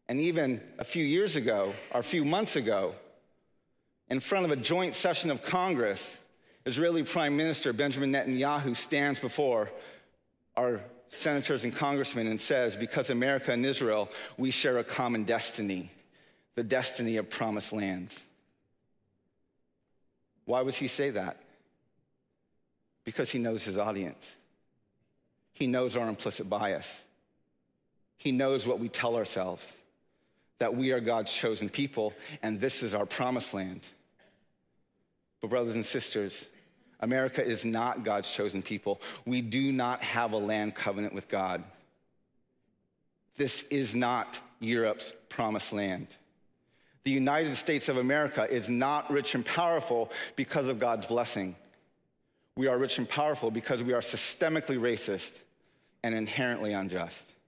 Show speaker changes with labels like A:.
A: And even a few years ago, or a few months ago, in front of a joint session of Congress, Israeli Prime Minister Benjamin Netanyahu stands before our senators and congressmen and says, because America and Israel, we share a common destiny, the destiny of promised lands. Why would he say that? Because he knows his audience. He knows our implicit bias. He knows what we tell ourselves, that we are God's chosen people, and this is our promised land. But brothers and sisters, America is not God's chosen people. We do not have a land covenant with God. This is not Europe's promised land. The United States of America is not rich and powerful because of God's blessing. We are rich and powerful because we are systemically racist and inherently unjust.